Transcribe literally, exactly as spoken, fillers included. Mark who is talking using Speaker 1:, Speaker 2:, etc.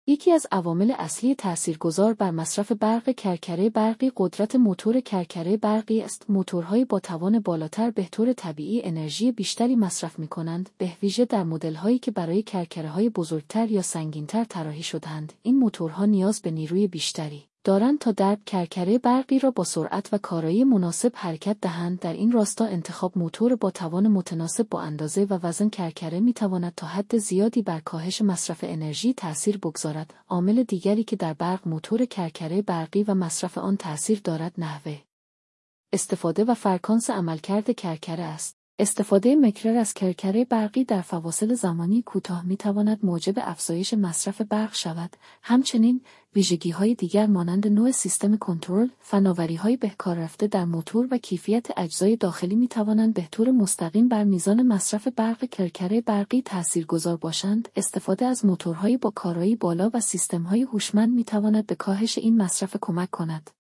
Speaker 1: یکی از عوامل اصلی تاثیرگذار بر مصرف برق کرکره برقی قدرت موتور کرکره برقی است. موتورهای با توان بالاتر به طور طبیعی انرژی بیشتری مصرف می‌کنند، به ویژه در مدل‌هایی که برای کرکره‌های بزرگتر یا سنگین‌تر طراحی شده‌اند. این موتورها نیاز به نیروی بیشتری دارند تا درب کرکره برقی را با سرعت و کارایی مناسب حرکت دهند. در این راستا انتخاب موتور با توان متناسب با اندازه و وزن کرکره می‌تواند تا حد زیادی بر کاهش مصرف انرژی تأثیر بگذارد. عامل دیگری که در برق موتور کرکره برقی و مصرف آن تأثیر دارد نحوه استفاده و فرکانس عملکرد کرکره است. استفاده مکرر از کرکره برقی در فواصل زمانی کوتاه می‌تواند موجب افزایش مصرف برق شود. همچنین ویژگی‌های دیگر مانند نوع سیستم کنترل، فناوری‌های بهکار رفته در موتور و کیفیت اجزای داخلی می‌توانند به طور مستقیم بر میزان مصرف برق کرکره برقی تاثیرگذار باشند. استفاده از موتورهای با کارایی بالا و سیستم‌های هوشمند می‌تواند به کاهش این مصرف کمک کند.